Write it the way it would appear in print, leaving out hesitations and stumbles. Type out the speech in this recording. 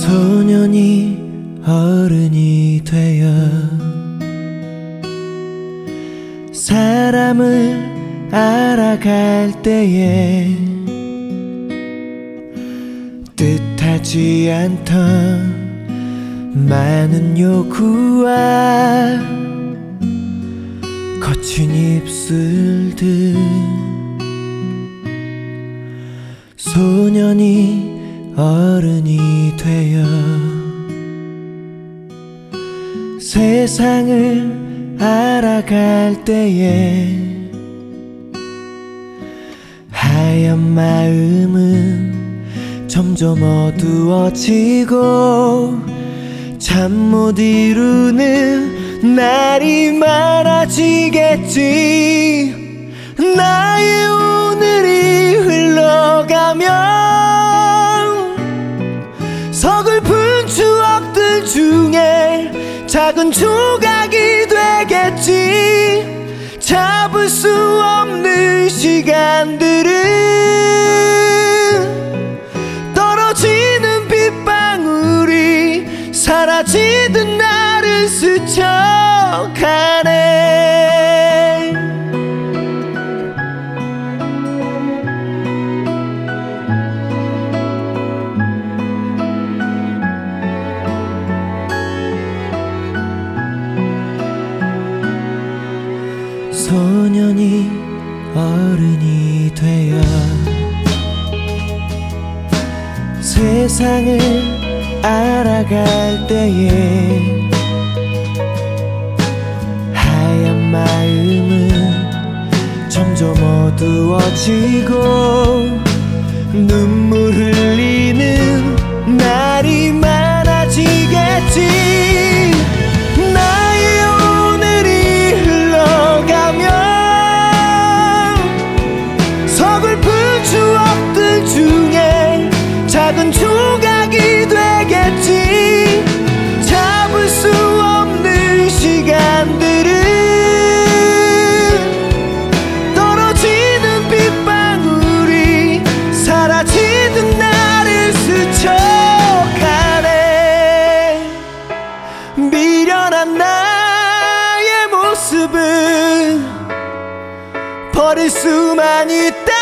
소년이 어른이 되어 사람을 알아갈 때에 뜻하지 않던 많은 요구와 거친 입술들, 소년이 어른이 되어 세상을 알아갈 때에 하얀 마음은 점점 어두워지고 잠 못 이루는 날이 많아지겠지. 나의 오늘이 흘러가면 서글픈 추억들 중에 작은 조각이 되겠지. 잡을 수 없는 시간들은 떨어지는 빗방울이 사라지듯 나를 스쳐가네. 소년이 어른이 되어 세상을 알아갈 때에 하얀 마음은 점점 어두워지고 눈물 흘리는 날이 많아지겠지. 나의 오늘이 흘러가면 서글픈 추억들 중에 작은 조각이 되겠지. 잡을 수 없는 시간들은 떨어지는 빗방울이 사라지듯 나를 스쳐가네. 미련한 나의 모습은 버릴 수만 있다.